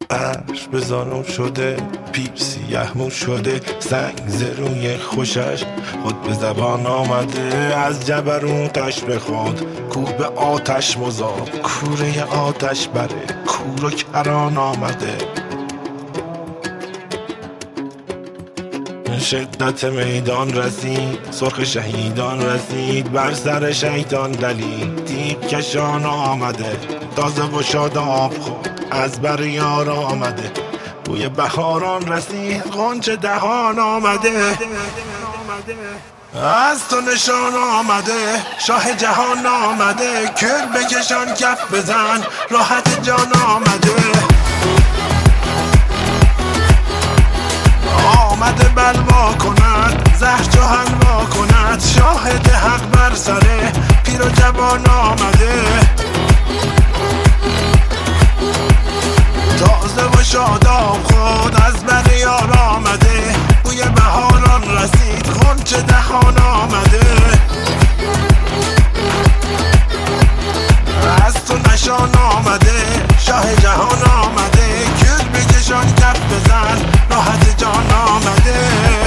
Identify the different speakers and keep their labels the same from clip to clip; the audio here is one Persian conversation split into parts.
Speaker 1: عرش به زانو شده، پیر سیه مو شده، سنگ زروی خوشش خود به زبان آمده. از جبروتش به خود کوه به آتش مذاب، کوره آتش بره کور و کران آمده. شدت میدان رسید، سرخ شهیدان رسید، بر سر شیطان دلید تیغ کشان آمده. تازه و شاداب خود از بر یار آمده، بوی بهاران رسید غنچه دهان آمده. از تو نشان آمده، شاه جهان آمده، کل بکشان کف بزن راحت جان آمده. آمده بلوا کند، زهر چو حلوا کند، شاهد حق بر سره پیر و جوان آمده. تازه و شاداب خود از بر یار آمده، بوی بهاران رسید غنچه دهان آمده. از تو نشان آمده، شاه جهان آمده، کل بکشان کف بزن راحت جان آمده.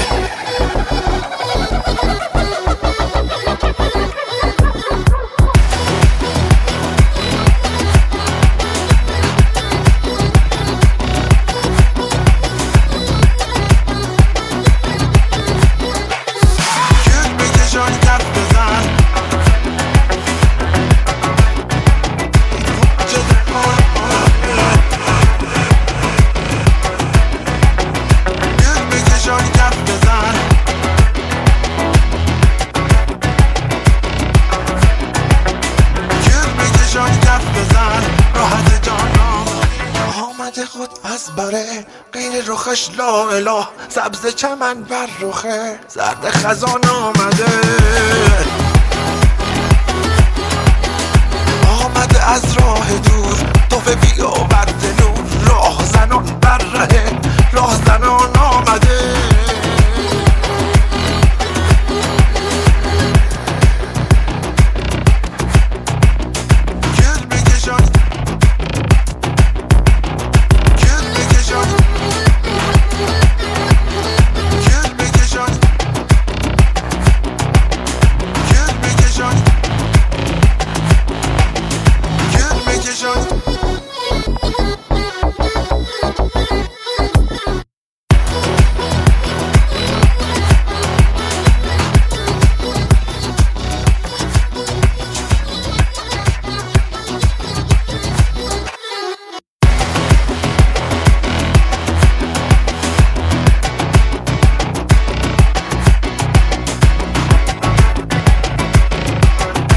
Speaker 1: خود از بره غیر رخش لا اله، سبز چمن بر رخه زرد خزان آمده. آمده از راه دور توفه بی آورد نور، راه زنان بر ره راه زنان آمده.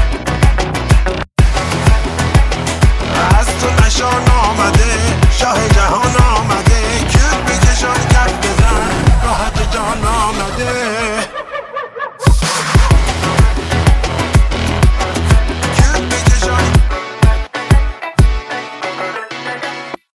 Speaker 1: شاه